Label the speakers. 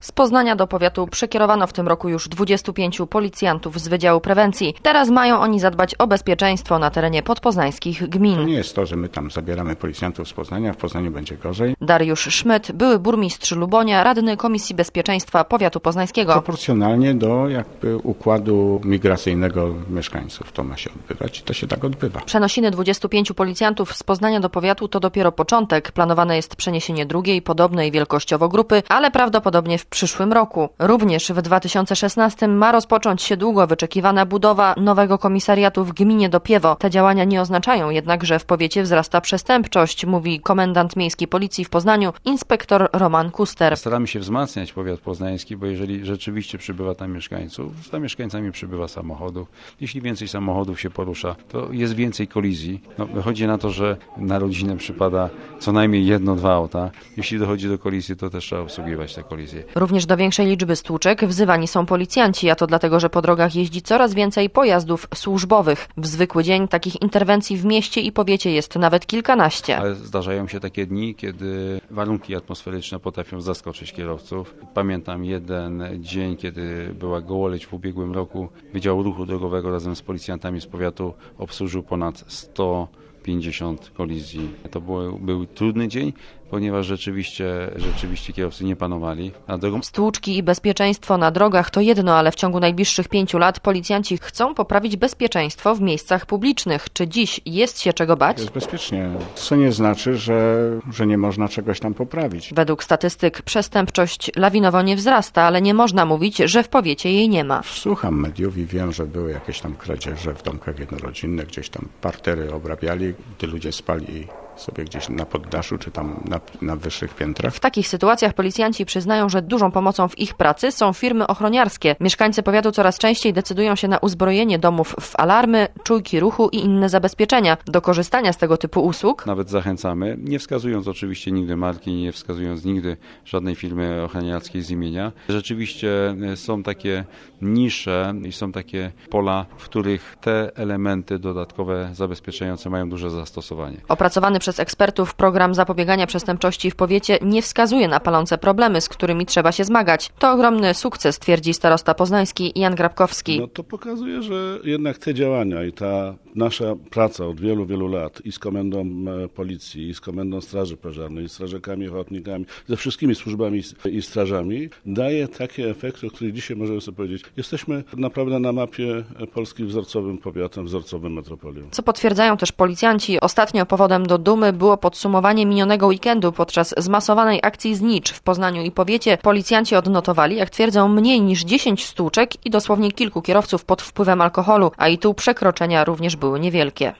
Speaker 1: Z Poznania do powiatu przekierowano w tym roku już 25 policjantów z Wydziału Prewencji. Teraz mają oni zadbać o bezpieczeństwo na terenie podpoznańskich gmin.
Speaker 2: To nie jest to, że my tam zabieramy policjantów z Poznania, w Poznaniu będzie gorzej.
Speaker 1: Dariusz Szmyt, były burmistrz Lubonia, radny Komisji Bezpieczeństwa Powiatu Poznańskiego.
Speaker 2: Proporcjonalnie do układu migracyjnego mieszkańców to ma się odbywać i to się tak odbywa.
Speaker 1: Przenosiny 25 policjantów z Poznania do powiatu to dopiero początek. Planowane jest przeniesienie drugiej, podobnej wielkościowo grupy, ale prawdopodobnie w przyszłym roku. Również w 2016 ma rozpocząć się długo wyczekiwana budowa nowego komisariatu w gminie Dopiewo. Te działania nie oznaczają jednak, że w powiecie wzrasta przestępczość, mówi komendant miejskiej policji w Poznaniu, inspektor Roman Kuster.
Speaker 3: Staramy się wzmacniać powiat poznański, bo jeżeli rzeczywiście przybywa tam mieszkańców, za mieszkańcami przybywa samochodów. Jeśli więcej samochodów się porusza, to jest więcej kolizji. Wychodzi na to, że na rodzinę przypada co najmniej 1-2 auta. Jeśli dochodzi do kolizji, to też trzeba obsługiwać te kolizje.
Speaker 1: Również do większej liczby stłuczek wzywani są policjanci, a to dlatego, że po drogach jeździ coraz więcej pojazdów służbowych. W zwykły dzień takich interwencji w mieście i powiecie jest nawet kilkanaście.
Speaker 3: Ale zdarzają się takie dni, kiedy warunki atmosferyczne potrafią zaskoczyć kierowców. Pamiętam jeden dzień, kiedy była gołoleć w ubiegłym roku. Wydział Ruchu Drogowego razem z policjantami z powiatu obsłużył ponad 150 kolizji. To był trudny dzień, ponieważ rzeczywiście kierowcy nie panowali nad drogą.
Speaker 1: Stłuczki i bezpieczeństwo na drogach to jedno, ale w ciągu najbliższych 5 lat policjanci chcą poprawić bezpieczeństwo w miejscach publicznych. Czy dziś jest się czego bać?
Speaker 2: Jest bezpiecznie, co nie znaczy, że nie można czegoś tam poprawić.
Speaker 1: Według statystyk przestępczość lawinowo nie wzrasta, ale nie można mówić, że w powiecie jej nie ma.
Speaker 2: Słucham mediów i wiem, że były jakieś tam kradzieże w domkach jednorodzinnych, gdzieś tam partery obrabiali, gdy ludzie spali sobie gdzieś na poddaszu czy tam na wyższych piętrach.
Speaker 1: W takich sytuacjach policjanci przyznają, że dużą pomocą w ich pracy są firmy ochroniarskie. Mieszkańcy powiatu coraz częściej decydują się na uzbrojenie domów w alarmy, czujki ruchu i inne zabezpieczenia. Do korzystania z tego typu usług
Speaker 3: nawet zachęcamy, nie wskazując oczywiście nigdy marki, nie wskazując nigdy żadnej firmy ochroniarskiej z imienia. Rzeczywiście są takie nisze i są takie pola, w których te elementy dodatkowe zabezpieczające mają duże zastosowanie.
Speaker 1: Opracowany przez ekspertów program zapobiegania przestępczości w powiecie nie wskazuje na palące problemy, z którymi trzeba się zmagać. To ogromny sukces, twierdzi starosta poznański Jan Grabkowski.
Speaker 4: To pokazuje, że jednak te działania i ta nasza praca od wielu, wielu lat i z komendą policji, i z komendą straży pożarnej, i strażakami, ochotnikami, ze wszystkimi służbami i strażami daje takie efekty, o których dzisiaj możemy sobie powiedzieć. Jesteśmy naprawdę na mapie Polski wzorcowym powiatem, wzorcowym metropolią.
Speaker 1: Co potwierdzają też policjanci, ostatnio powodem do dumy było podsumowanie minionego weekendu podczas zmasowanej akcji znicz w Poznaniu i powiecie. Policjanci odnotowali, jak twierdzą, mniej niż 10 stłuczek i dosłownie kilku kierowców pod wpływem alkoholu, a i tu przekroczenia również były niewielkie.